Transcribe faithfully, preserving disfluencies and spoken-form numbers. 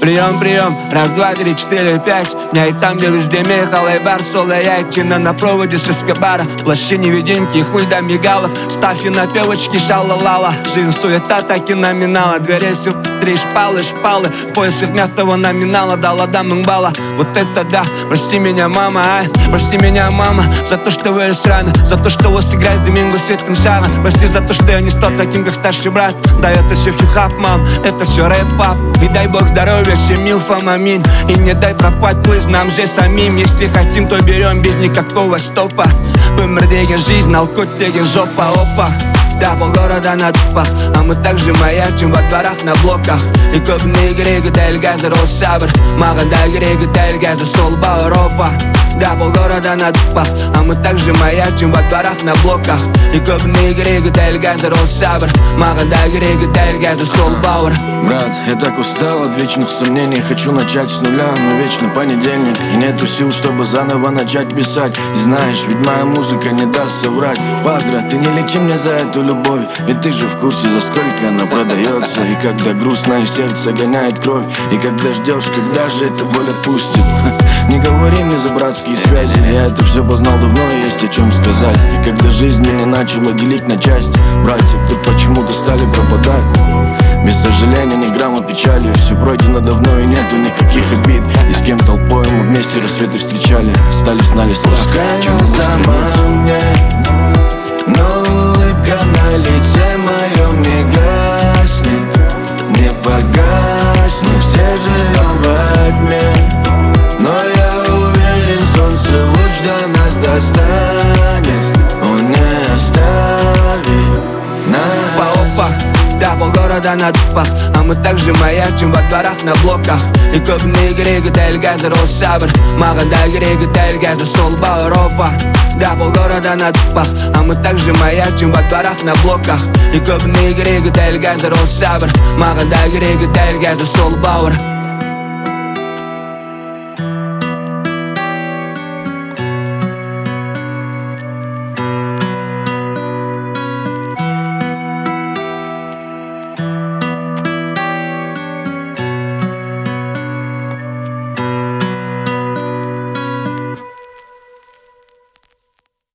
Прием, прием, раз, два, три, четыре, пять. Меня и там, где везде Михалай бар, соло, яйчина на проводе с Эскобара. В плаще невидимки, хуй до мигалов. Ставь на певочки, шала-лала. Жизнь суета, так и номинала. Двери сил, три шпалы, шпалы. В поисках мятого номинала, дала дамам бала. Вот это да, прости меня, мама, ай. Прости меня, мама, за то, что вырос рано. За то, что вот сыграть с Доминго светком шара. Прости за то, что я не стал таким, как старший брат. Да, это все хип-хап, мам, это все рэп-пап. И дай бог здоровья всем милфам, аминь. И не дай пропать плыть нам же самим. Если хотим, то берем без никакого стопа. Вымер деген жизнь, алкот деген жопа, опа. Да, полгорода на тупо, а мы также маячим во дворах на блоках. И көбіне керегі дәл қазір осы сәбір. Маған да керегі дәл қазір сол бауыр, опа. Да, полгорода на тупо, а мы также маячим во дворах на блоках. И көбіне керегі дәл қазір осы сәбір. Маған да керегі дәл қазір сол бауыр. Брат, я так устал от вечных сомнений. Хочу начать с нуля, но вечно понедельник. И нету сил, чтобы заново начать писать. И знаешь, ведь моя музыка не даст соврать. Падре, ты не лечи мне за эту любовь. И ты же в курсе, за сколько она продается. И когда грустно и сердце гоняет кровь. И когда ждешь, когда же эта боль отпустит. Не говори мне за братские связи. Я это все познал давно, и есть о чем сказать. И когда жизнь меня начала делить на части, братья тут почему-то стали пропадать. Без сожаления, ни грамма печали. Все пройдено давно и нету никаких обид. И с кем толпой мы вместе рассветы встречали. Остались на лесах. Пускай не самом дне, но улыбка на лице моем не гаснет, не погаснет. Все живем во тьме, но я уверен, солнце луч до нас достанет. Он не оставит нас. Опа, да, полгорода на тупо, а мы также маячим во дворах на блоках. И көбіне керегі дәл қазір осы сәбір. Маған да керегі дәл қазір сол бауыр, опа. Да, полгорода на тупо, а мы также маячим во дворах на блоках. И көбіне керегі дәл қазір осы сәбір. Маған да керегі дәл қазір сол бауыр.